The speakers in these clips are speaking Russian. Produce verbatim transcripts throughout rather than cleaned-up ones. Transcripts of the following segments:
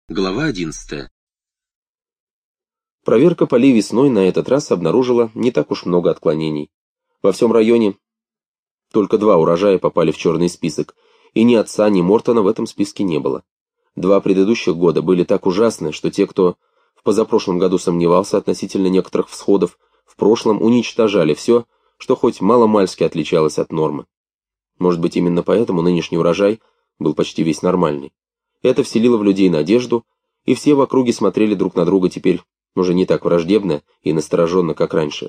Глава одиннадцатая. Проверка полей весной на этот раз обнаружила не так уж много отклонений. Во всем районе только два урожая попали в черный список, и ни отца, ни Мортона в этом списке не было. Два предыдущих года были так ужасны, что те, кто в позапрошлом году сомневался относительно некоторых всходов, в прошлом уничтожали все, что хоть мало-мальски отличалось от нормы. Может быть, именно поэтому нынешний урожай был почти весь нормальный. Это вселило в людей надежду, и все в округе смотрели друг на друга теперь уже не так враждебно и настороженно, как раньше.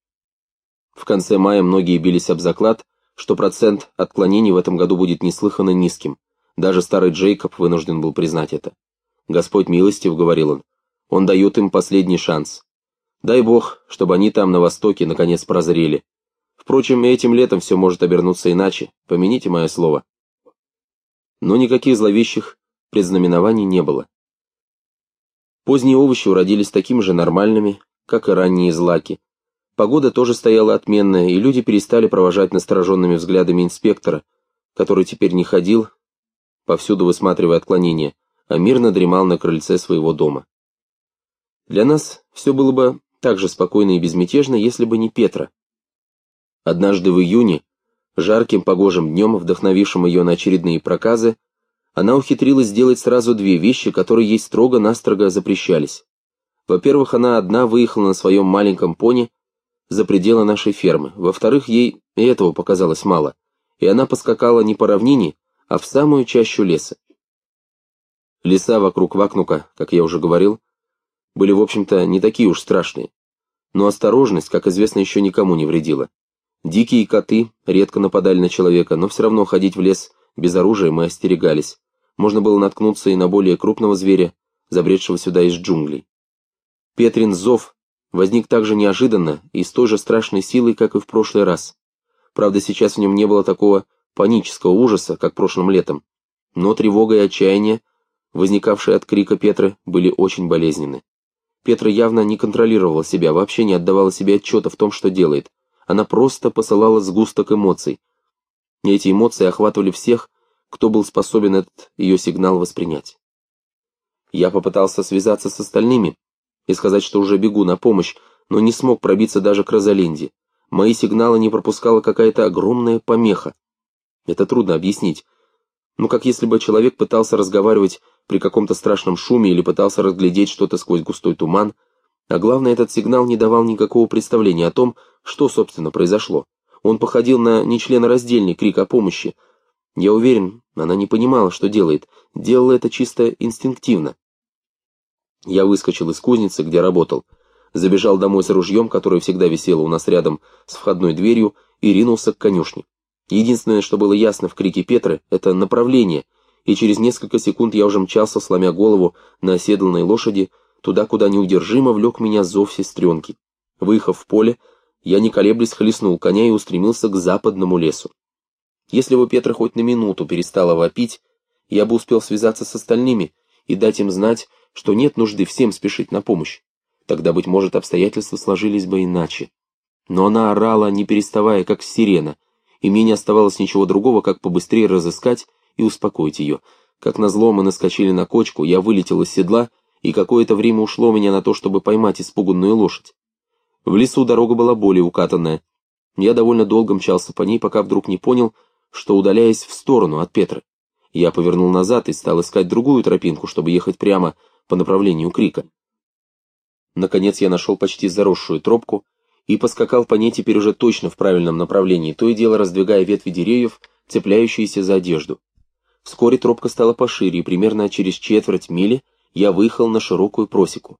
В конце мая многие бились об заклад, что процент отклонений в этом году будет неслыханно низким. Даже старый Джейкоб вынужден был признать это. «Господь милостив», — говорил он, — «Он дает им последний шанс. Дай Бог, чтобы они там на востоке наконец прозрели. Впрочем, этим летом все может обернуться иначе, помяните мое слово». Но никаких зловещих предзнаменований не было. Поздние овощи уродились такими же нормальными, как и ранние злаки. Погода тоже стояла отменная, и люди перестали провожать настороженными взглядами инспектора, который теперь не ходил, повсюду высматривая отклонения, а мирно дремал на крыльце своего дома. Для нас все было бы так же спокойно и безмятежно, если бы не Петра. Однажды в июне, жарким погожим днем, вдохновившим ее на очередные проказы, она ухитрилась сделать сразу две вещи, которые ей строго-настрого запрещались. Во-первых, она одна выехала на своем маленьком пони за пределы нашей фермы. Во-вторых, ей и этого показалось мало, и она поскакала не по равнине, а в самую чащу леса. Леса вокруг Вакнука, как я уже говорил, были, в общем-то, не такие уж страшные. Но осторожность, как известно, еще никому не вредила. Дикие коты редко нападали на человека, но все равно ходить в лес без оружия мы остерегались. Можно было наткнуться и на более крупного зверя, забредшего сюда из джунглей. Петрин зов возник так же неожиданно и с той же страшной силой, как и в прошлый раз. Правда, сейчас в нем не было такого панического ужаса, как прошлым летом, но тревога и отчаяние, возникавшие от крика Петры, были очень болезненны. Петра явно не контролировала себя, вообще не отдавала себе отчета в том, что делает. Она просто посылала сгусток эмоций. И эти эмоции охватывали всех, кто был способен этот ее сигнал воспринять. Я попытался связаться с остальными и сказать, что уже бегу на помощь, но не смог пробиться даже к Розалинде. Мои сигналы не пропускала какая-то огромная помеха. Это трудно объяснить. Ну, как если бы человек пытался разговаривать при каком-то страшном шуме или пытался разглядеть что-то сквозь густой туман, а главное, этот сигнал не давал никакого представления о том, что, собственно, произошло. Он походил на нечленораздельный крик о помощи. Я уверен, она не понимала, что делает, делала это чисто инстинктивно. Я выскочил из кузницы, где работал, забежал домой с ружьем, которое всегда висело у нас рядом с входной дверью, и ринулся к конюшне. Единственное, что было ясно в крике Петры, это направление, и через несколько секунд я уже мчался, сломя голову на оседланной лошади, туда, куда неудержимо влек меня зов сестренки. Выехав в поле, я не колеблясь хлестнул коня и устремился к западному лесу. Если бы Петра хоть на минуту перестала вопить, я бы успел связаться с остальными и дать им знать, что нет нужды всем спешить на помощь. Тогда, быть может, обстоятельства сложились бы иначе. Но она орала, не переставая, как сирена, и мне не оставалось ничего другого, как побыстрее разыскать и успокоить ее. Как назло, мы наскочили на кочку, я вылетел из седла, и какое-то время ушло у меня на то, чтобы поймать испуганную лошадь. В лесу дорога была более укатанная. Я довольно долго мчался по ней, пока вдруг не понял, что удаляясь в сторону от Петры. Я повернул назад и стал искать другую тропинку, чтобы ехать прямо по направлению крика. Наконец я нашел почти заросшую тропку и поскакал по ней теперь уже точно в правильном направлении, то и дело раздвигая ветви деревьев, цепляющиеся за одежду. Вскоре тропка стала пошире, и примерно через четверть мили я выехал на широкую просеку.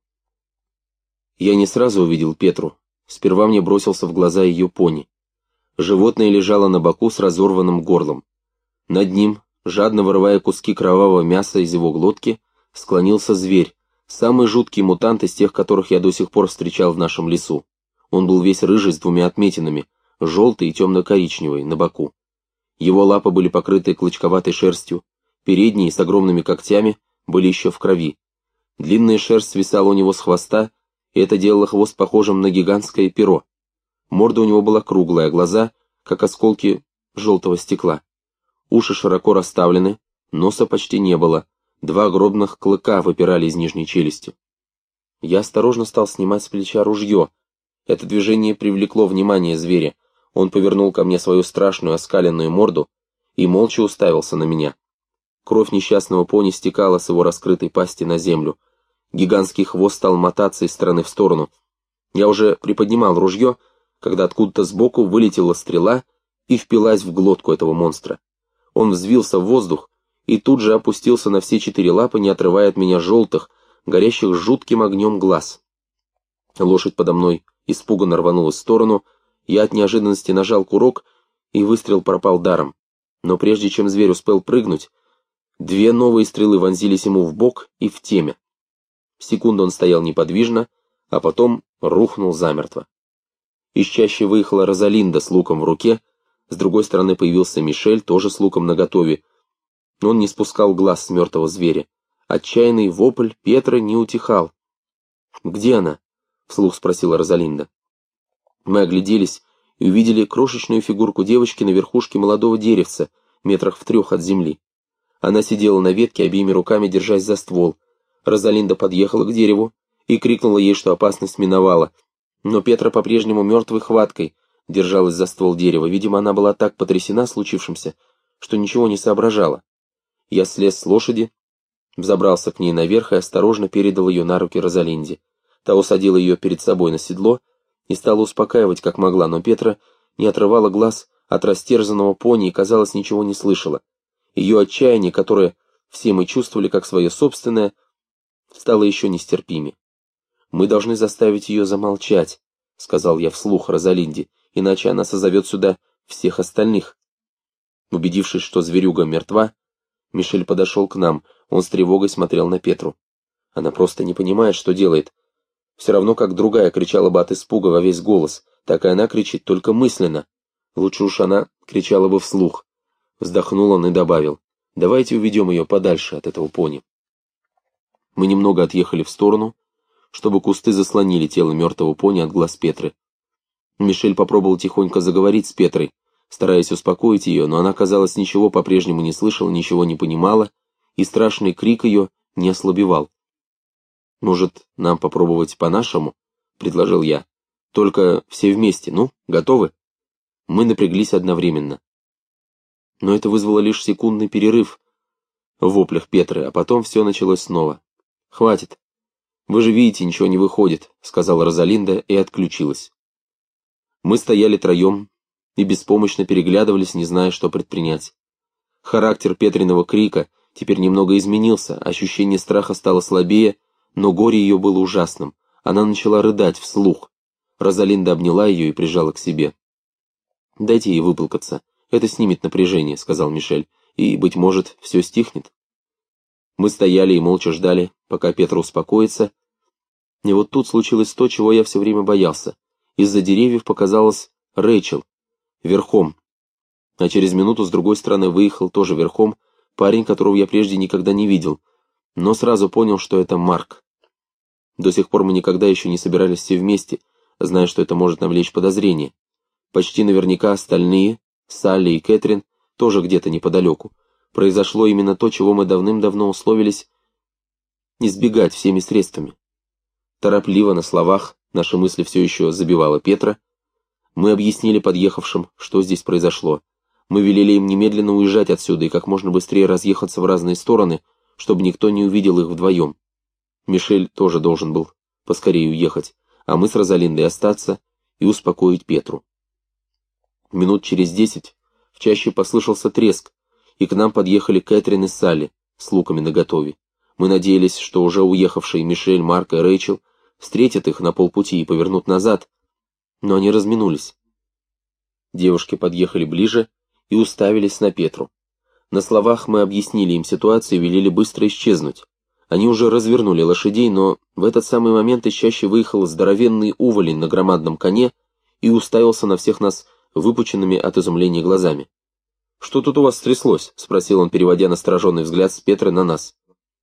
Я не сразу увидел Петру. Сперва мне бросился в глаза ее пони. Животное лежало на боку с разорванным горлом. Над ним, жадно вырывая куски кровавого мяса из его глотки, склонился зверь, самый жуткий мутант из тех, которых я до сих пор встречал в нашем лесу. Он был весь рыжий с двумя отметинами, желтый и темно-коричневый, на боку. Его лапы были покрыты клочковатой шерстью, передние с огромными когтями были еще в крови. Длинная шерсть свисала у него с хвоста, и это делало хвост похожим на гигантское перо. Морда у него была круглая, глаза, как осколки желтого стекла. Уши широко расставлены, носа почти не было, Два гробных клыка выпирали из нижней челюсти. Я осторожно стал снимать с плеча ружье. Это движение привлекло внимание зверя. Он повернул ко мне свою страшную оскаленную морду и молча уставился на меня. Кровь несчастного пони стекала с его раскрытой пасти на землю. Гигантский хвост стал мотаться из стороны в сторону. Я уже приподнимал ружье, когда откуда-то сбоку вылетела стрела и впилась в глотку этого монстра. Он взвился в воздух и тут же опустился на все четыре лапы, не отрывая от меня желтых, горящих жутким огнем глаз. Лошадь подо мной испуганно рванулась в сторону, я от неожиданности нажал курок, и выстрел пропал даром. Но прежде чем зверь успел прыгнуть, две новые стрелы вонзились ему в бок и в темя. Секунду он стоял неподвижно, а потом рухнул замертво. Из чащи выехала Розалинда с луком в руке, с другой стороны появился Мишель, тоже с луком наготове. Он не спускал глаз с мертвого зверя. Отчаянный вопль Петры не утихал. «Где она?» — вслух спросила Розалинда. Мы огляделись и увидели крошечную фигурку девочки на верхушке молодого деревца, метрах в трех от земли. Она сидела на ветке, обеими руками держась за ствол. Розалинда подъехала к дереву и крикнула ей, что опасность миновала. Но Петра по-прежнему мертвой хваткой держалась за ствол дерева. Видимо, она была так потрясена случившимся, что ничего не соображала. Я слез с лошади, взобрался к ней наверх и осторожно передал ее на руки Розалинде. Та усадила ее перед собой на седло и стала успокаивать, как могла, но Петра не отрывала глаз от растерзанного пони и, казалось, ничего не слышала. Ее отчаяние, которое все мы чувствовали как свое собственное, стало еще нестерпимее. «Мы должны заставить ее замолчать», — сказал я вслух Розалинде, «иначе она созовет сюда всех остальных». Убедившись, что зверюга мертва, Мишель подошел к нам, он с тревогой смотрел на Петру. Она просто не понимает, что делает. Все равно, как другая кричала бы от испуга во весь голос, так и она кричит только мысленно. Лучше уж она кричала бы вслух. Вздохнул он и добавил: «Давайте уведем ее подальше от этого пони». Мы немного отъехали в сторону, чтобы кусты заслонили тело мертвого пони от глаз Петры. Мишель попробовал тихонько заговорить с Петрой, стараясь успокоить ее, но она, казалось, ничего по-прежнему не слышала, ничего не понимала, и страшный крик ее не ослабевал. «Может, нам попробовать по-нашему?» — предложил я. «Только все вместе, ну, готовы?» Мы напряглись одновременно. Но это вызвало лишь секундный перерыв в воплях Петры, а потом все началось снова. «Хватит. Вы же видите, ничего не выходит», — сказала Розалинда и отключилась. Мы стояли троем и беспомощно переглядывались, не зная, что предпринять. Характер Петриного крика теперь немного изменился, ощущение страха стало слабее, но горе ее было ужасным. Она начала рыдать вслух. Розалинда обняла ее и прижала к себе. «Дайте ей выплакаться, это снимет напряжение», — сказал Мишель, «и, быть может, все стихнет». Мы стояли и молча ждали, пока Петра успокоится. И вот тут случилось то, чего я все время боялся. Из-за деревьев показалась Рэйчел, верхом. А через минуту с другой стороны выехал тоже верхом парень, которого я прежде никогда не видел, но сразу понял, что это Марк. До сих пор мы никогда еще не собирались все вместе, зная, что это может навлечь подозрение. Почти наверняка остальные, Салли и Кэтрин, тоже где-то неподалеку. Произошло именно то, чего мы давным-давно условились избегать всеми средствами. Торопливо, на словах, наши мысли все еще забивала Петра. Мы объяснили подъехавшим, что здесь произошло. Мы велели им немедленно уезжать отсюда и как можно быстрее разъехаться в разные стороны, чтобы никто не увидел их вдвоем. Мишель тоже должен был поскорее уехать, а мы с Розалиндой остаться и успокоить Петру. Минут через десять в чаще послышался треск, и к нам подъехали Кэтрин и Салли с луками наготове. Мы надеялись, что уже уехавшие Мишель, Марк и Рэйчел встретят их на полпути и повернут назад, но они разминулись. Девушки подъехали ближе и уставились на Петру. На словах мы объяснили им ситуацию и велели быстро исчезнуть. Они уже развернули лошадей, но в этот самый момент из чащи выехал здоровенный уволень на громадном коне и уставился на всех нас выпученными от изумления глазами. «Что тут у вас стряслось?» — спросил он, переводя настороженный взгляд с Петры на нас.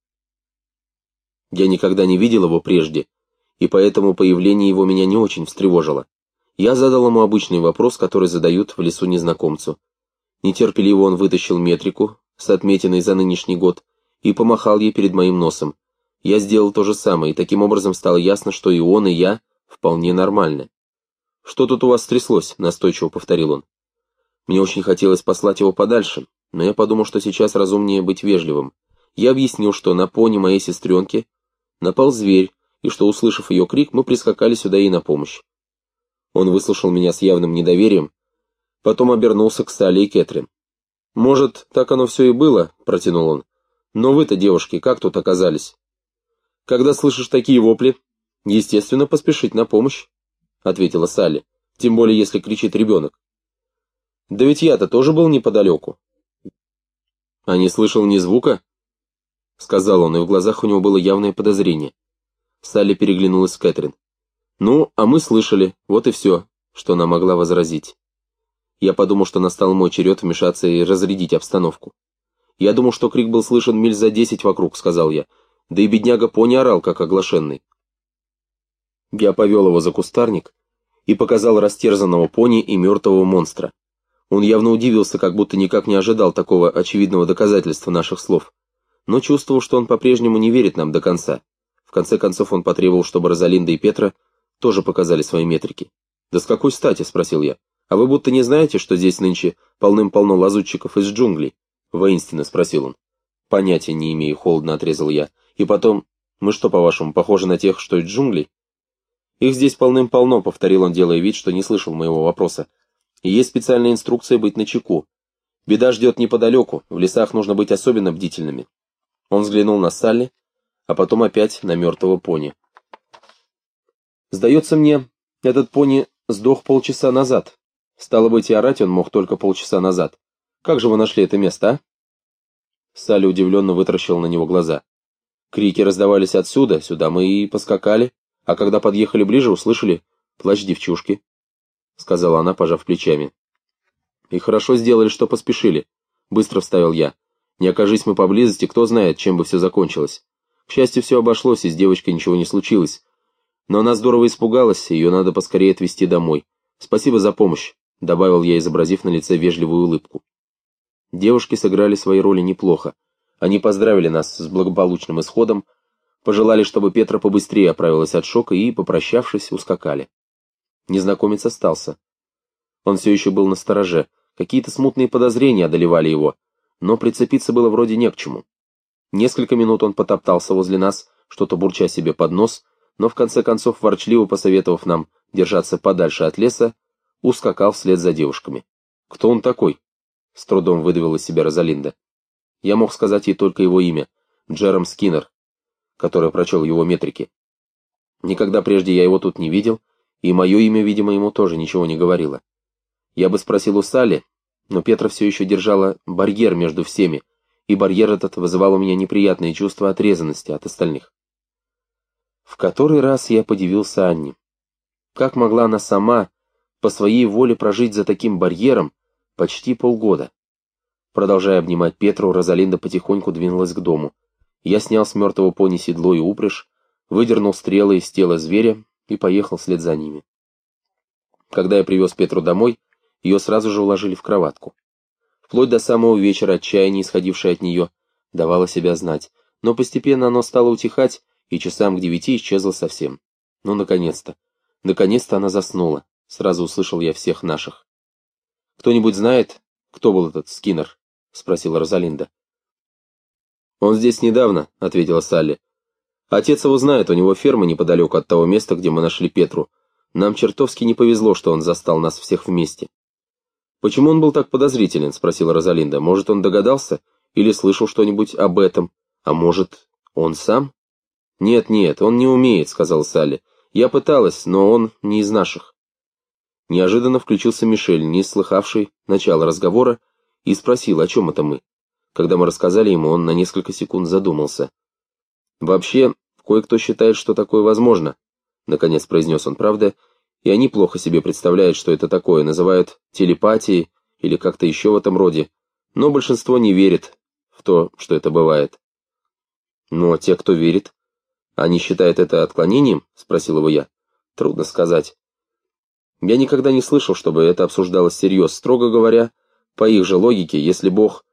Я никогда не видел его прежде, и поэтому появление его меня не очень встревожило. Я задал ему обычный вопрос, который задают в лесу незнакомцу. Нетерпеливо он вытащил метрику с отметиной за нынешний год и помахал ей перед моим носом. Я сделал то же самое, и таким образом стало ясно, что и он, и я вполне нормальны. «Что тут у вас стряслось?» — настойчиво повторил он. Мне очень хотелось послать его подальше, но я подумал, что сейчас разумнее быть вежливым. Я объяснил, что на пони моей сестренки напал зверь, и что, услышав ее крик, мы прискакали сюда ей на помощь. Он выслушал меня с явным недоверием, потом обернулся к Салли и Кэтрин. «Может, так оно все и было?» — протянул он. «Но вы-то, девушки, как тут оказались?» «Когда слышишь такие вопли, естественно, поспешить на помощь», — ответила Салли, «тем более, если кричит ребенок». «Да ведь я-то тоже был неподалеку». «А не слышал ни звука?» — сказал он, и в глазах у него было явное подозрение. Салли переглянулась с Кэтрин. «Ну, а мы слышали, вот и все, что она могла возразить». Я подумал, что настал мой черед вмешаться и разрядить обстановку. «Я думал, что крик был слышен миль за десять вокруг», — сказал я, да и бедняга пони орал, как оглашенный. Я повел его за кустарник и показал растерзанного пони и мертвого монстра. Он явно удивился, как будто никак не ожидал такого очевидного доказательства наших слов, но чувствовал, что он по-прежнему не верит нам до конца. В конце концов он потребовал, чтобы Розалинда и Петра тоже показали свои метрики. «Да с какой стати?» — спросил я. «А вы будто не знаете, что здесь нынче полным-полно лазутчиков из джунглей?» — воинственно спросил он. «Понятия не имею», — холодно отрезал я. «И потом, мы что, по-вашему, похожи на тех, что из джунглей?» «Их здесь полным-полно», — повторил он, делая вид, что не слышал моего вопроса. «И есть специальная инструкция быть начеку. Беда ждет неподалеку, в лесах нужно быть особенно бдительными». Он взглянул на Салли, а потом опять на мертвого пони. «Сдается мне, этот пони сдох полчаса назад. Стало быть, и орать он мог только полчаса назад. Как же вы нашли это место, а?» Салли удивленно вытаращила на него глаза. «Крики раздавались отсюда, сюда мы и поскакали, а когда подъехали ближе, услышали плач девчушки», — сказала она, пожав плечами. «И хорошо сделали, что поспешили», — быстро вставил я. «Не окажись мы поблизости, кто знает, чем бы все закончилось. К счастью, все обошлось, и с девочкой ничего не случилось. Но она здорово испугалась, ее надо поскорее отвезти домой. Спасибо за помощь», — добавил я, изобразив на лице вежливую улыбку. Девушки сыграли свои роли неплохо. Они поздравили нас с благополучным исходом, пожелали, чтобы Петра побыстрее оправилась от шока и, попрощавшись, ускакали. Незнакомец остался. Он все еще был настороже, какие-то смутные подозрения одолевали его, но прицепиться было вроде не к чему. Несколько минут он потоптался возле нас, что-то бурча себе под нос, но в конце концов, ворчливо посоветовав нам держаться подальше от леса, ускакал вслед за девушками. «Кто он такой?» — с трудом выдавила из себя Розалинда. Я мог сказать ей только его имя — Джером Скиннер, который прочел его метрики. Никогда прежде я его тут не видел, и мое имя, видимо, ему тоже ничего не говорило. Я бы спросил у Салли, но Петра все еще держала барьер между всеми, и барьер этот вызывал у меня неприятные чувства отрезанности от остальных. В который раз я подивился Анне. Как могла она сама, по своей воле, прожить за таким барьером почти полгода? Продолжая обнимать Петру, Розалинда потихоньку двинулась к дому. Я снял с мертвого пони седло и упряжь, выдернул стрелы из тела зверя и поехал вслед за ними. Когда я привез Петру домой, ее сразу же уложили в кроватку. Вплоть до самого вечера отчаяние, исходившее от нее, давало себя знать, но постепенно оно стало утихать, и часам к девяти исчезло совсем. Ну, наконец-то. Наконец-то она заснула. Сразу услышал я всех наших. «Кто-нибудь знает, кто был этот Скиннер?» — спросила Розалинда. «Он здесь недавно», — ответила Салли. «Отец его знает, у него ферма неподалеку от того места, где мы нашли Петру. Нам чертовски не повезло, что он застал нас всех вместе». «Почему он был так подозрителен?» — спросила Розалинда. «Может, он догадался? Или слышал что-нибудь об этом? А может, он сам?» «Нет-нет, он не умеет», — сказала Салли. «Я пыталась, но он не из наших». Неожиданно включился Мишель, не слыхавший начала разговора, и спросил, о чем это мы. Когда мы рассказали ему, он на несколько секунд задумался. «Вообще, кое-кто считает, что такое возможно», — наконец произнес он, правда, и они плохо себе представляют, что это такое, называют телепатией или как-то еще в этом роде, но большинство не верит в то, что это бывает. «Но те, кто верит, они считают это отклонением?» — спросил его я. «Трудно сказать. Я никогда не слышал, чтобы это обсуждалось всерьез. Строго говоря, по их же логике, если Бог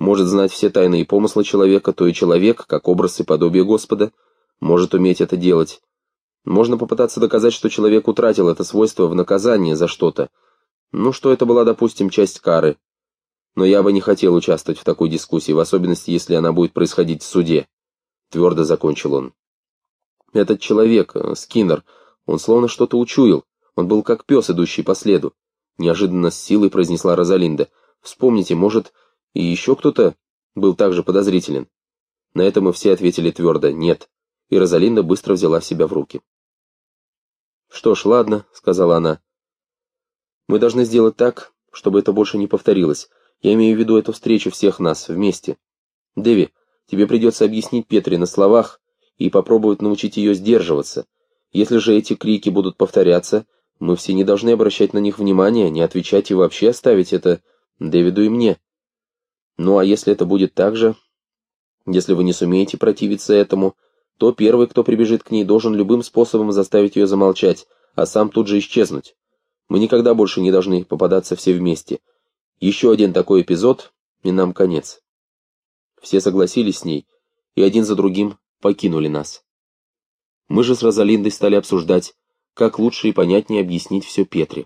может знать все тайные помыслы человека, то и человек, как образ и подобие Господа, может уметь это делать. Можно попытаться доказать, что человек утратил это свойство в наказании за что-то. Ну, что это была, допустим, часть кары. Но я бы не хотел участвовать в такой дискуссии, в особенности, если она будет происходить в суде. Твердо закончил он. Этот человек, Скиннер, он словно что-то учуял. Он был как пес, идущий по следу. Неожиданно с силой произнесла Розалинда. Вспомните, может, и еще кто-то был также подозрителен. На это мы все ответили твердо «нет», и Розалинда быстро взяла себя в руки. «Что ж, ладно», — сказала она. «Мы должны сделать так, чтобы это больше не повторилось. Я имею в виду эту встречу всех нас вместе. Дэви, тебе придется объяснить Петре на словах и попробовать научить ее сдерживаться. Если же эти крики будут повторяться, мы все не должны обращать на них внимания, не отвечать и вообще оставить это Дэвиду и мне. Ну а если это будет так же, если вы не сумеете противиться этому, то первый, кто прибежит к ней, должен любым способом заставить ее замолчать, а сам тут же исчезнуть. Мы никогда больше не должны попадаться все вместе. Еще один такой эпизод, и нам конец». Все согласились с ней, и один за другим покинули нас. Мы же с Розалиндой стали обсуждать, как лучше и понятнее объяснить все Петре.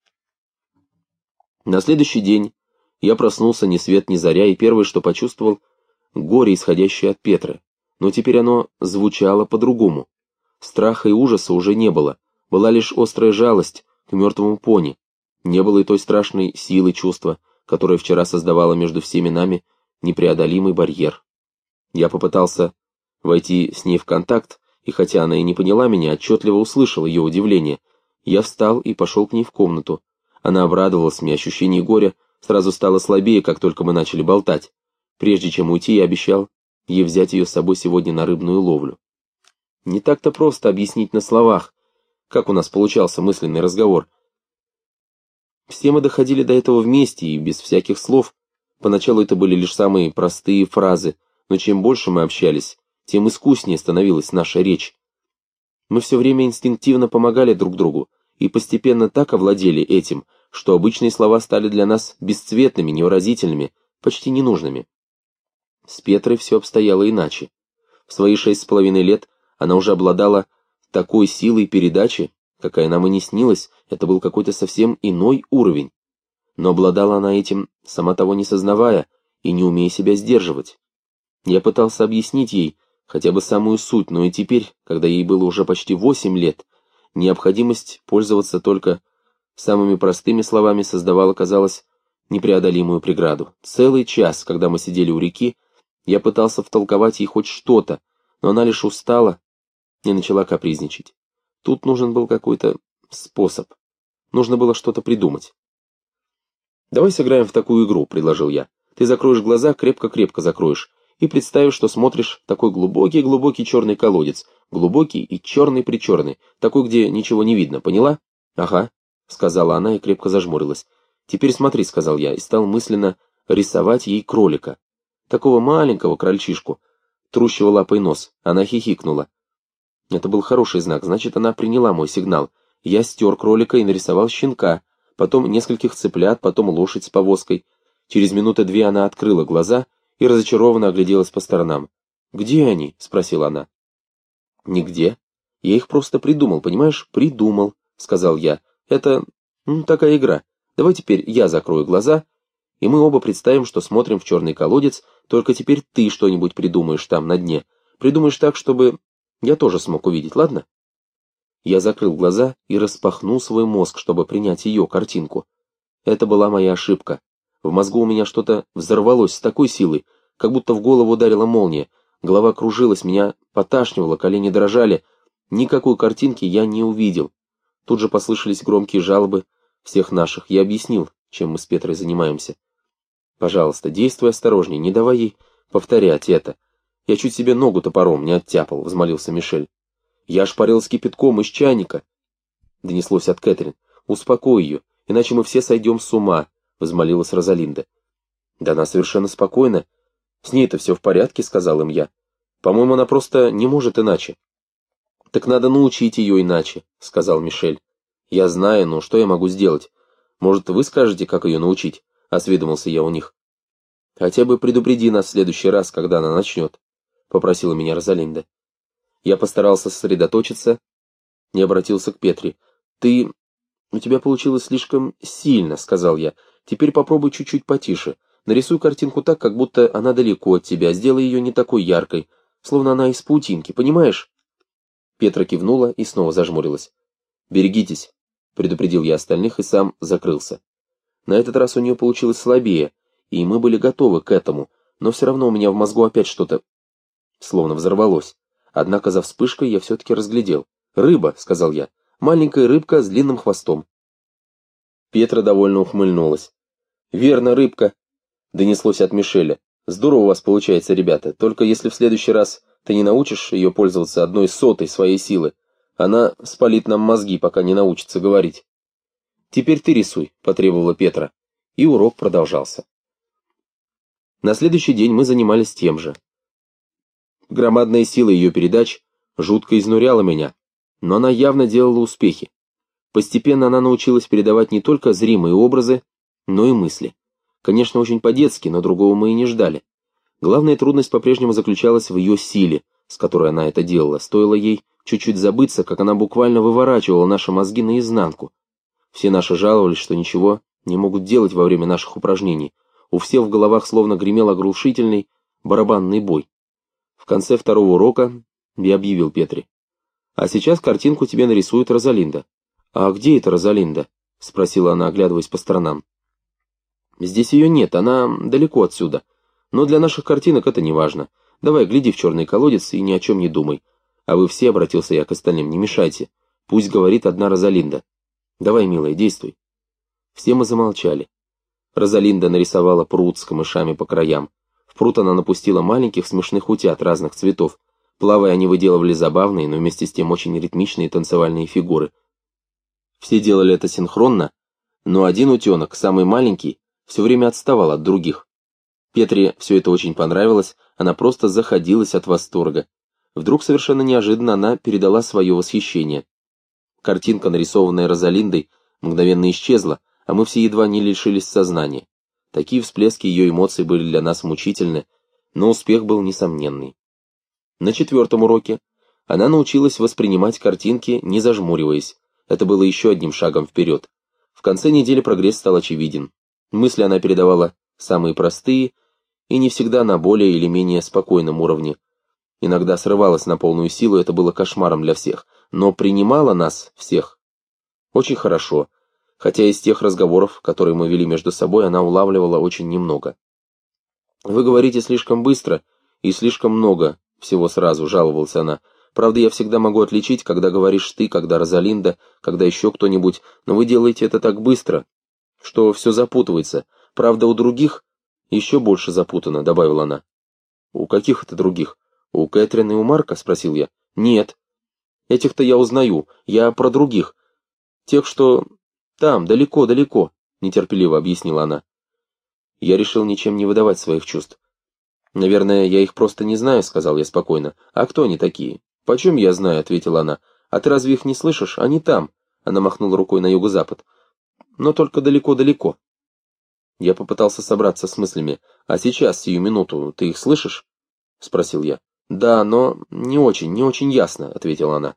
На следующий день я проснулся ни свет ни заря, и первое, что почувствовал, горе, исходящее от Петры. Но теперь оно звучало по-другому. Страха и ужаса уже не было, была лишь острая жалость к мертвому пони. Не было и той страшной силы чувства, которая вчера создавала между всеми нами непреодолимый барьер. Я попытался войти с ней в контакт, и хотя она и не поняла меня, отчетливо услышал ее удивление. Я встал и пошел к ней в комнату. Она обрадовалась мне, ощущение горя сразу стало слабее, как только мы начали болтать. Прежде чем уйти, я обещал ей взять ее с собой сегодня на рыбную ловлю. Не так-то просто объяснить на словах, как у нас получался мысленный разговор. Все мы доходили до этого вместе и без всяких слов. Поначалу это были лишь самые простые фразы, но чем больше мы общались, тем искуснее становилась наша речь. Мы все время инстинктивно помогали друг другу и постепенно так овладели этим, что обычные слова стали для нас бесцветными, невыразительными, почти ненужными. С Петрой все обстояло иначе. В свои шесть с половиной лет она уже обладала такой силой передачи, какая нам и не снилась, это был какой-то совсем иной уровень. Но обладала она этим, сама того не сознавая и не умея себя сдерживать. Я пытался объяснить ей хотя бы самую суть, но и теперь, когда ей было уже почти восемь лет, необходимость пользоваться только самыми простыми словами создавала, казалось, непреодолимую преграду. Целый час, когда мы сидели у реки, я пытался втолковать ей хоть что-то, но она лишь устала и начала капризничать. Тут нужен был какой-то способ. Нужно было что-то придумать. «Давай сыграем в такую игру», — предложил я. «Ты закроешь глаза, крепко-крепко закроешь, и представишь, что смотришь такой глубокий-глубокий черный колодец, глубокий и черный-причерный, такой, где ничего не видно, поняла?» «Ага», — сказала она и крепко зажмурилась. «Теперь смотри», — сказал я, и стал мысленно рисовать ей кролика. Такого маленького крольчишку, трущего лапой нос. Она хихикнула. Это был хороший знак, значит, она приняла мой сигнал. Я стер кролика и нарисовал щенка, потом нескольких цыплят, потом лошадь с повозкой. Через минуты две она открыла глаза и разочарованно огляделась по сторонам. «Где они?» — спросила она. «Нигде. Я их просто придумал, понимаешь? Придумал», — сказал я. «Это ну, такая игра. Давай теперь я закрою глаза, и мы оба представим, что смотрим в черный колодец, только теперь ты что-нибудь придумаешь там на дне. Придумаешь так, чтобы я тоже смог увидеть, ладно?» Я закрыл глаза и распахнул свой мозг, чтобы принять ее картинку. Это была моя ошибка. В мозгу у меня что-то взорвалось с такой силой, как будто в голову ударила молния. Голова кружилась, меня поташнивало, колени дрожали. Никакой картинки я не увидел. Тут же послышались громкие жалобы всех наших. Я объяснил, чем мы с Петрой занимаемся. «Пожалуйста, действуй осторожней, не давай ей повторять это. Я чуть себе ногу топором не оттяпал», — взмолился Мишель. «Я шпарил с кипятком из чайника», — донеслось от Кэтрин. «Успокой ее, иначе мы все сойдем с ума», — взмолилась Розалинда. «Да она совершенно спокойна. С ней-то все в порядке», — сказал им я. «По-моему, она просто не может иначе». «Так надо научить ее иначе», — сказал Мишель. «Я знаю, но что я могу сделать? Может, вы скажете, как ее научить?» — осведомился я у них. «Хотя бы предупреди нас в следующий раз, когда она начнет», — попросила меня Розалинда. Я постарался сосредоточиться, не обратился к Петре. «Ты... у тебя получилось слишком сильно», — сказал я. «Теперь попробуй чуть-чуть потише. Нарисуй картинку так, как будто она далеко от тебя, сделай ее не такой яркой, словно она из паутинки, понимаешь?» Петра кивнула и снова зажмурилась. «Берегитесь», — предупредил я остальных и сам закрылся. На этот раз у нее получилось слабее, и мы были готовы к этому, но все равно у меня в мозгу опять что-то словно взорвалось. Однако за вспышкой я все-таки разглядел. «Рыба», — сказал я, — «маленькая рыбка с длинным хвостом». Петра довольно ухмыльнулась. «Верно, рыбка», — донеслось от Мишеля. «Здорово у вас получается, ребята, только если в следующий раз ты не научишь ее пользоваться одной сотой своей силы, она спалит нам мозги, пока не научится говорить». «Теперь ты рисуй», — потребовала Петра, и урок продолжался. На следующий день мы занимались тем же. Громадная сила ее передач жутко изнуряла меня, но она явно делала успехи. Постепенно она научилась передавать не только зримые образы, но и мысли. Конечно, очень по-детски, но другого мы и не ждали. Главная трудность по-прежнему заключалась в ее силе, с которой она это делала. Стоило ей чуть-чуть забыться, как она буквально выворачивала наши мозги наизнанку. Все наши жаловались, что ничего не могут делать во время наших упражнений. У всех в головах словно гремел оглушительный барабанный бой. В конце второго урока я объявил Петре: «А сейчас картинку тебе нарисует Розалинда». «А где это Розалинда?» — спросила она, оглядываясь по сторонам. «Здесь ее нет, она далеко отсюда. Но для наших картинок это не важно. Давай, гляди в черный колодец и ни о чем не думай. А вы все, — обратился я к остальным, — не мешайте. Пусть говорит одна Розалинда. Давай, милая, действуй». Все мы замолчали. Розалинда нарисовала пруд с камышами по краям. В пруд она напустила маленьких смешных утят разных цветов. Плавая, они выделывали забавные, но вместе с тем очень ритмичные танцевальные фигуры. Все делали это синхронно, но один утенок, самый маленький, все время отставал от других. Петре все это очень понравилось, она просто заходилась от восторга. Вдруг совершенно неожиданно она передала свое восхищение. Картинка, нарисованная Розалиндой, мгновенно исчезла, а мы все едва не лишились сознания. Такие всплески ее эмоций были для нас мучительны, но успех был несомненный. На четвертом уроке она научилась воспринимать картинки, не зажмуриваясь. Это было еще одним шагом вперед. В конце недели прогресс стал очевиден. Мысли она передавала самые простые и не всегда на более или менее спокойном уровне. Иногда срывалась на полную силу, это было кошмаром для всех, но принимала нас всех очень хорошо, хотя из тех разговоров, которые мы вели между собой, она улавливала очень немного. «Вы говорите слишком быстро и слишком много всего сразу», — жаловалась она. «Правда, я всегда могу отличить, когда говоришь ты, когда Розалинда, когда еще кто-нибудь, но вы делаете это так быстро, что все запутывается. Правда, у других еще больше запутано», — добавила она. «У каких это других? У Кэтрин и у Марка?» — спросил я. «Нет. Этих-то я узнаю. Я про других. Тех, что там, далеко-далеко», — нетерпеливо объяснила она. Я решил ничем не выдавать своих чувств. «Наверное, я их просто не знаю», — сказал я спокойно. «А кто они такие?» «Почем я знаю?» — ответила она. «А ты разве их не слышишь? Они там». Она махнула рукой на юго-запад. «Но только далеко-далеко». Я попытался собраться с мыслями. «А сейчас, сию минуту, ты их слышишь?» — спросил я. «Да, но не очень, не очень ясно», — ответила она.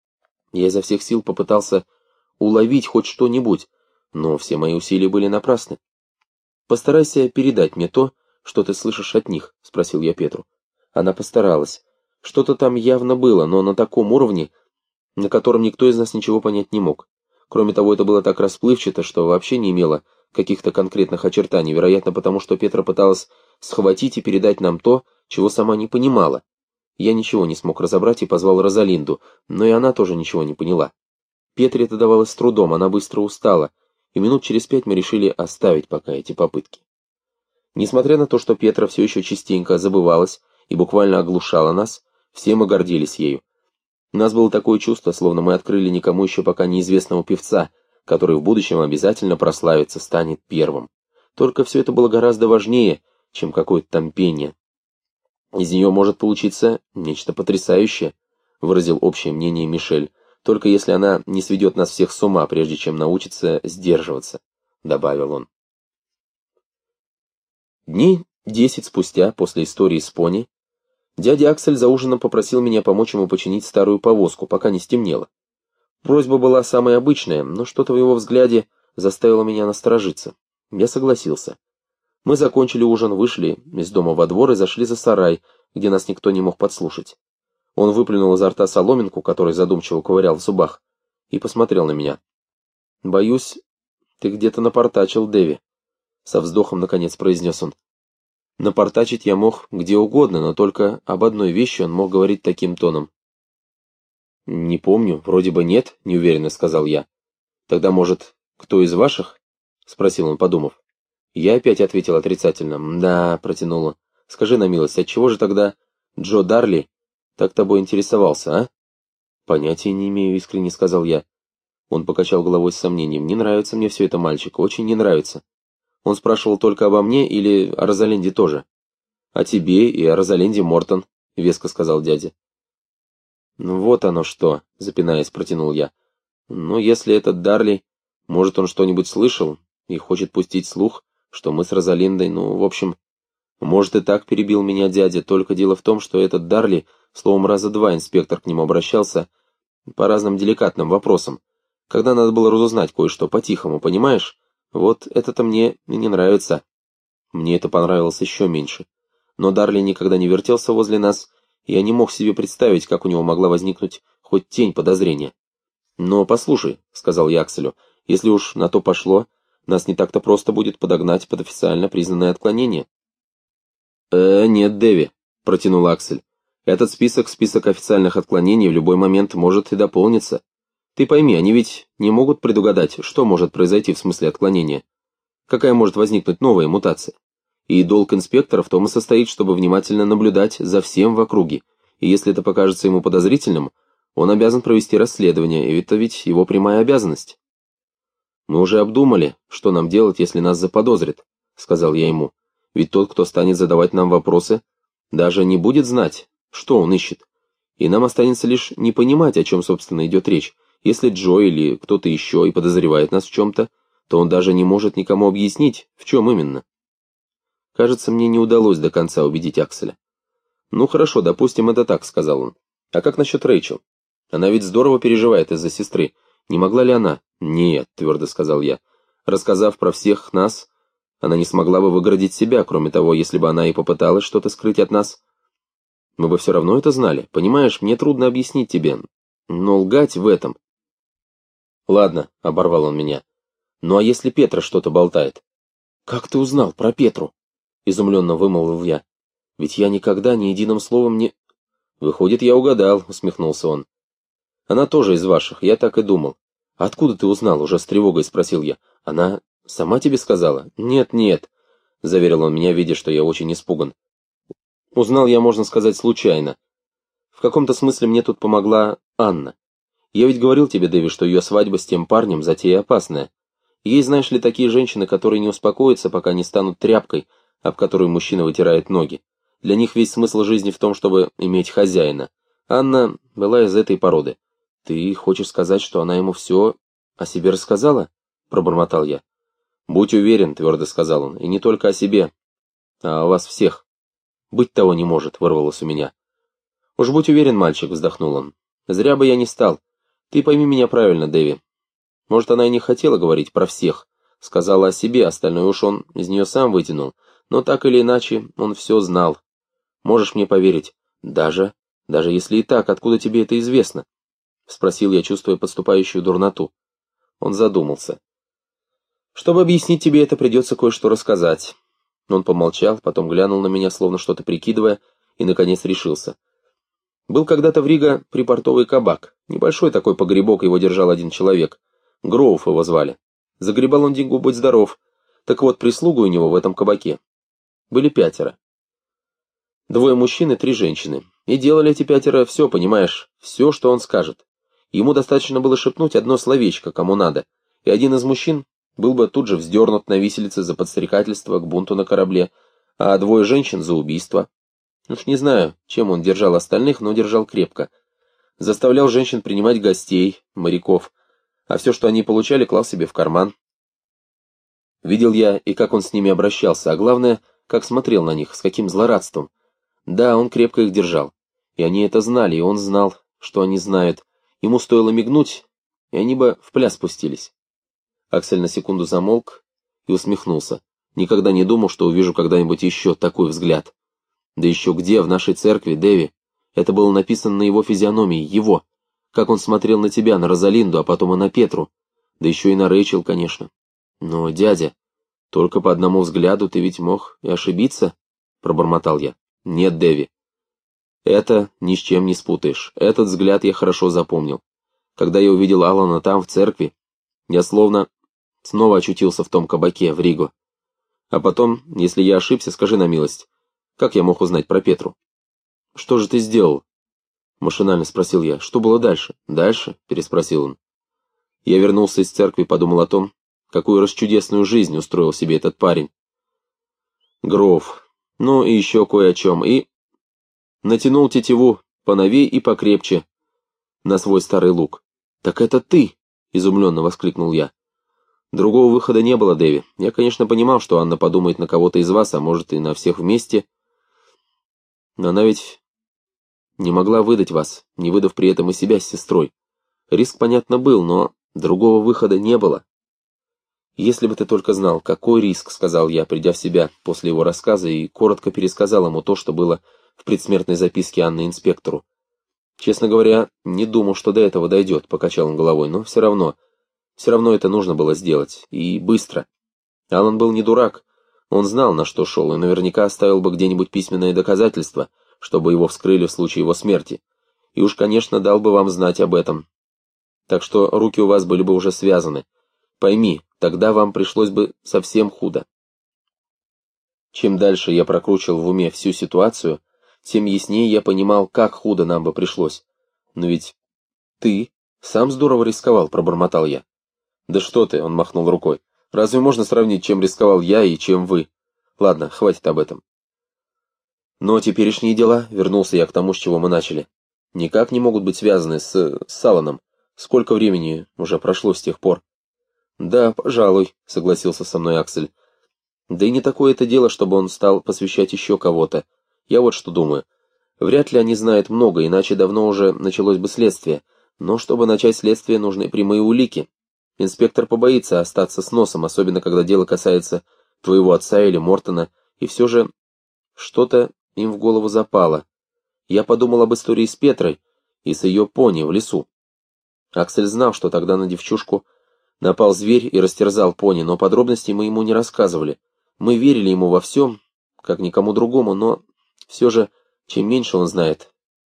Я изо всех сил попытался уловить хоть что-нибудь, но все мои усилия были напрасны. «Постарайся передать мне то, что ты слышишь от них», — спросил я Петру. Она постаралась. Что-то там явно было, но на таком уровне, на котором никто из нас ничего понять не мог. Кроме того, это было так расплывчато, что вообще не имело каких-то конкретных очертаний, вероятно, потому что Петра пыталась схватить и передать нам то, чего сама не понимала. Я ничего не смог разобрать и позвал Розалинду, но и она тоже ничего не поняла. Петре это давалось с трудом, она быстро устала, и минут через пять мы решили оставить пока эти попытки. Несмотря на то, что Петра все еще частенько забывалась и буквально оглушала нас, все мы гордились ею. У нас было такое чувство, словно мы открыли никому еще пока неизвестного певца, который в будущем обязательно прославится, станет первым. Только все это было гораздо важнее, чем какое-то там пение. «Из нее может получиться нечто потрясающее», — выразил общее мнение Мишель, «только если она не сведет нас всех с ума, прежде чем научится сдерживаться», — добавил он. Дни Десять спустя, после истории с пони, дядя Аксель за ужином попросил меня помочь ему починить старую повозку, пока не стемнело. Просьба была самая обычная, но что-то в его взгляде заставило меня насторожиться. Я согласился. Мы закончили ужин, вышли из дома во двор и зашли за сарай, где нас никто не мог подслушать. Он выплюнул изо рта соломинку, который задумчиво ковырял в зубах, и посмотрел на меня. «Боюсь, ты где-то напортачил, Дэви», — со вздохом наконец произнес он. Напортачить я мог где угодно, но только об одной вещи он мог говорить таким тоном. «Не помню, вроде бы нет», — неуверенно сказал я. «Тогда, может, кто из ваших?» — спросил он, подумав. Я опять ответил отрицательно. «Да», — протянул он. «Скажи на милость, отчего же тогда Джо Дарли так тобой интересовался, а?» «Понятия не имею», — искренне сказал я. Он покачал головой с сомнением. «Не нравится мне все это, мальчик, очень не нравится». Он спрашивал только обо мне или о Розаленде тоже? «О тебе и о Розаленде Мортон», — веско сказал дядя. «Ну вот оно что», — запинаясь, протянул я. «Ну, если этот Дарли, может, он что-нибудь слышал и хочет пустить слух, что мы с Розалиндой, ну, в общем...» «Может, и так», — перебил меня дядя, «только дело в том, что этот Дарли, словом, раза два инспектор к нему обращался по разным деликатным вопросам, когда надо было разузнать кое-что по-тихому, понимаешь? Вот это-то мне и не нравится». Мне это понравилось еще меньше. Но Дарли никогда не вертелся возле нас, и я не мог себе представить, как у него могла возникнуть хоть тень подозрения. «Но послушай», — сказал я Акселю, — «если уж на то пошло, нас не так-то просто будет подогнать под официально признанное отклонение». «Э, нет, Дэви», — протянул Аксель. «Этот список, список официальных отклонений в любой момент может и дополниться. Ты пойми, они ведь не могут предугадать, что может произойти в смысле отклонения. Какая может возникнуть новая мутация. И долг инспектора в том и состоит, чтобы внимательно наблюдать за всем в округе, и если это покажется ему подозрительным, он обязан провести расследование, и это ведь его прямая обязанность». «Мы уже обдумали, что нам делать, если нас заподозрят», — сказал я ему. «Ведь тот, кто станет задавать нам вопросы, даже не будет знать, что он ищет, и нам останется лишь не понимать, о чем, собственно, идет речь. Если Джо или кто-то еще и подозревает нас в чем-то, то он даже не может никому объяснить, в чем именно». Кажется, мне не удалось до конца убедить Акселя. «Ну хорошо, допустим, это так», — сказал он. «А как насчет Рэйчел? Она ведь здорово переживает из-за сестры. Не могла ли она?» «Нет», — твердо сказал я. «Рассказав про всех нас, она не смогла бы выгородить себя. Кроме того, если бы она и попыталась что-то скрыть от нас, мы бы все равно это знали. Понимаешь, мне трудно объяснить тебе, но лгать в этом...» «Ладно», — оборвал он меня. «Ну а если Петра что-то болтает?» «Как ты узнал про Петру?» — изумленно вымолвил я. «Ведь я никогда ни единым словом не...» «Выходит, я угадал», — усмехнулся он. «Она тоже из ваших, я так и думал». «Откуда ты узнал?» — уже с тревогой спросил я. «Она сама тебе сказала?» «Нет, нет», — заверил он меня, видя, что я очень испуган. «Узнал я, можно сказать, случайно. В каком-то смысле мне тут помогла Анна. Я ведь говорил тебе, Дэви, что ее свадьба с тем парнем затея опасная. Есть, знаешь ли, такие женщины, которые не успокоятся, пока не станут тряпкой, об которую мужчина вытирает ноги. Для них весь смысл жизни в том, чтобы иметь хозяина. Анна была из этой породы. «Ты хочешь сказать, что она ему все о себе рассказала?» — пробормотал я. «Будь уверен», — твердо сказал он, — «и не только о себе, а о вас всех». «Быть того не может», — вырвалось у меня. «Уж будь уверен, мальчик», — вздохнул он. «Зря бы я не стал. Ты пойми меня правильно, Дэви. Может, она и не хотела говорить про всех, сказала о себе, остальное уж он из нее сам вытянул, но так или иначе он все знал. Можешь мне поверить, даже, даже если и так, откуда тебе это известно?» — спросил я, чувствуя подступающую дурноту. Он задумался. «Чтобы объяснить тебе это, придется кое-что рассказать». Он помолчал, потом глянул на меня, словно что-то прикидывая, и, наконец, решился. «Был когда-то в Риго припортовый кабак. Небольшой такой погребок, его держал один человек. Гроув его звали. Загребал он деньгу, будь здоров. Так вот, прислугу у него в этом кабаке были пятеро. Двое мужчин и три женщины. И делали эти пятеро все, понимаешь, все, что он скажет. Ему достаточно было шепнуть одно словечко, кому надо, и один из мужчин был бы тут же вздернут на виселице за подстрекательство к бунту на корабле, а двое женщин за убийство. Уж не знаю, чем он держал остальных, но держал крепко. Заставлял женщин принимать гостей, моряков, а все, что они получали, клал себе в карман. Видел я и как он с ними обращался, а главное, как смотрел на них, с каким злорадством. Да, он крепко их держал. И они это знали, и он знал, что они знают. Ему стоило мигнуть, и они бы в пляс пустились. Аксель на секунду замолк и усмехнулся. Никогда не думал, что увижу когда-нибудь еще такой взгляд. Да еще где, в нашей церкви, Дэви? Это было написано на его физиономии, его. Как он смотрел на тебя, на Розалинду, а потом и на Петру. Да еще и на Рэйчел, конечно. Но, дядя, только по одному взгляду ты ведь мог и ошибиться, пробормотал я. Нет, Дэви. Это ни с чем не спутаешь. Этот взгляд я хорошо запомнил. Когда я увидел Алана там, в церкви, я словно снова очутился в том кабаке, в Риго. А потом, если я ошибся, скажи на милость, как я мог узнать про Петру? Что же ты сделал? Машинально спросил я. Что было дальше? Дальше? Переспросил он. Я вернулся из церкви и подумал о том, какую расчудесную жизнь устроил себе этот парень. Гров. Ну и еще кое о чем. И натянул тетиву поновей и покрепче на свой старый лук. «Так это ты!» — изумленно воскликнул я. Другого выхода не было, Дэви. Я, конечно, понимал, что Анна подумает на кого-то из вас, а может и на всех вместе. Но она ведь не могла выдать вас, не выдав при этом и себя с сестрой. Риск, понятно, был, но другого выхода не было. «Если бы ты только знал, какой риск», — сказал я, придя в себя после его рассказа, и коротко пересказал ему то, что было в предсмертной записке Анны инспектору. «Честно говоря, не думал, что до этого дойдет», — покачал он головой, но все равно, все равно это нужно было сделать, и быстро. Алан был не дурак, он знал, на что шел, и наверняка оставил бы где-нибудь письменное доказательство, чтобы его вскрыли в случае его смерти, и уж, конечно, дал бы вам знать об этом. Так что руки у вас были бы уже связаны. Пойми, тогда вам пришлось бы совсем худо». Чем дальше я прокручивал в уме всю ситуацию, тем яснее я понимал, как худо нам бы пришлось. Но ведь ты сам здорово рисковал, пробормотал я. Да что ты, он махнул рукой. Разве можно сравнить, чем рисковал я и чем вы? Ладно, хватит об этом. Но теперешние дела, вернулся я к тому, с чего мы начали, никак не могут быть связаны с, с Аланом. Сколько времени уже прошло с тех пор? Да, пожалуй, согласился со мной Аксель. Да и не такое это дело, чтобы он стал посвящать еще кого-то. Я вот что думаю. Вряд ли они знают много, иначе давно уже началось бы следствие. Но чтобы начать следствие, нужны прямые улики. Инспектор побоится остаться с носом, особенно когда дело касается твоего отца или Мортона, и все же что-то им в голову запало. Я подумал об истории с Петрой и с ее пони в лесу. Аксель знал, что тогда на девчушку напал зверь и растерзал пони, но подробностей мы ему не рассказывали. Мы верили ему во всем, как никому другому, но все же, чем меньше он знает,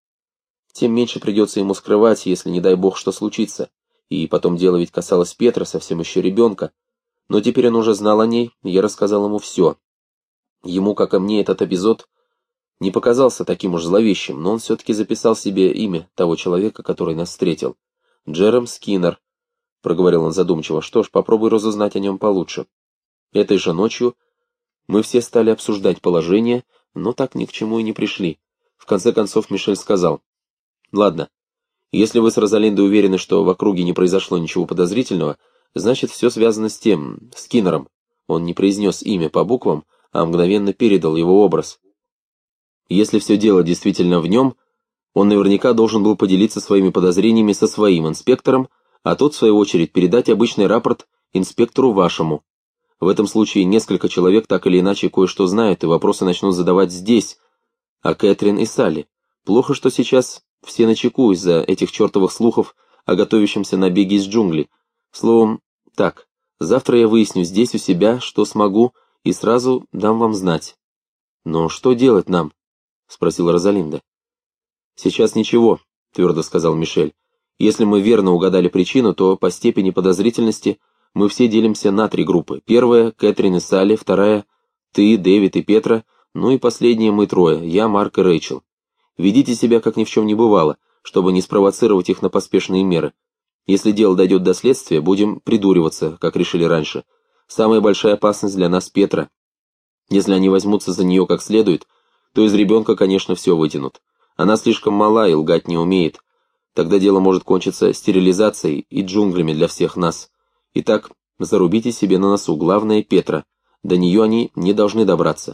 тем меньше придется ему скрывать, если, не дай бог, что случится. И потом дело ведь касалось Петра, совсем еще ребенка. Но теперь он уже знал о ней, и я рассказал ему все. Ему, как и мне, этот эпизод не показался таким уж зловещим, но он все-таки записал себе имя того человека, который нас встретил. «Джером Скиннер», — проговорил он задумчиво. «Что ж, попробуй разузнать о нем получше». Этой же ночью мы все стали обсуждать положение, но так ни к чему и не пришли. В конце концов Мишель сказал: «Ладно, если вы с Розалиндой уверены, что в округе не произошло ничего подозрительного, значит, все связано с тем, с Скиннером». Он не произнес имя по буквам, а мгновенно передал его образ. Если все дело действительно в нем, он наверняка должен был поделиться своими подозрениями со своим инспектором, а тот, в свою очередь, передать обычный рапорт инспектору вашему. В этом случае несколько человек так или иначе кое-что знают, и вопросы начнут задавать здесь, а Кэтрин и Салли. Плохо, что сейчас все начеку из-за этих чертовых слухов о готовящемся набеге из джунглей. Словом, так, завтра я выясню здесь у себя, что смогу, и сразу дам вам знать. Но что делать нам? Спросила Розалинда. Сейчас ничего, твердо сказал Мишель. Если мы верно угадали причину, то по степени подозрительности мы все делимся на три группы. Первая — Кэтрин и Салли, вторая — ты, Дэвид и Петра, ну и последняя мы трое, я, Марк и Рэйчел. Ведите себя, как ни в чем не бывало, чтобы не спровоцировать их на поспешные меры. Если дело дойдет до следствия, будем придуриваться, как решили раньше. Самая большая опасность для нас Петра. Если они возьмутся за нее как следует, то из ребенка, конечно, все вытянут. Она слишком мала и лгать не умеет. Тогда дело может кончиться стерилизацией и джунглями для всех нас. Итак, зарубите себе на носу, главное Петра. До нее они не должны добраться.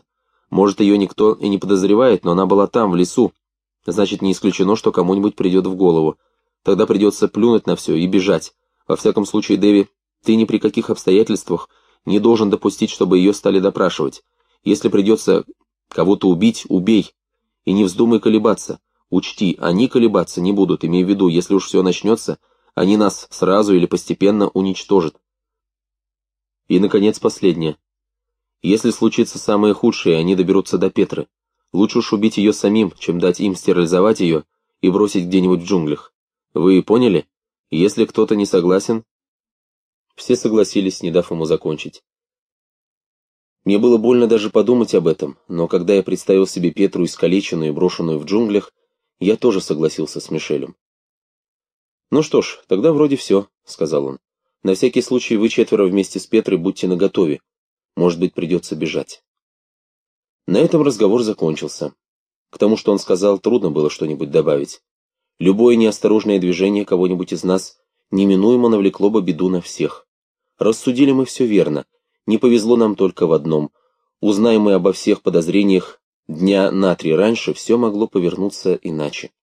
Может, ее никто и не подозревает, но она была там, в лесу. Значит, не исключено, что кому-нибудь придет в голову. Тогда придется плюнуть на все и бежать. Во всяком случае, Дэви, ты ни при каких обстоятельствах не должен допустить, чтобы ее стали допрашивать. Если придется кого-то убить, убей. И не вздумай колебаться. Учти, они колебаться не будут, имей в виду, если уж все начнется, они нас сразу или постепенно уничтожат. И, наконец, последнее. Если случится самое худшее, они доберутся до Петры. Лучше уж убить ее самим, чем дать им стерилизовать ее и бросить где-нибудь в джунглях. Вы поняли? Если кто-то не согласен... Все согласились, не дав ему закончить. Мне было больно даже подумать об этом, но когда я представил себе Петру искалеченную и брошенную в джунглях, я тоже согласился с Мишелем. «Ну что ж, тогда вроде все», — сказал он. «На всякий случай вы четверо вместе с Петрой будьте наготове. Может быть, придется бежать». На этом разговор закончился. К тому, что он сказал, трудно было что-нибудь добавить. Любое неосторожное движение кого-нибудь из нас неминуемо навлекло бы беду на всех. Рассудили мы все верно. Не повезло нам только в одном. Узнаем мы обо всех подозрениях дня на три раньше, все могло повернуться иначе.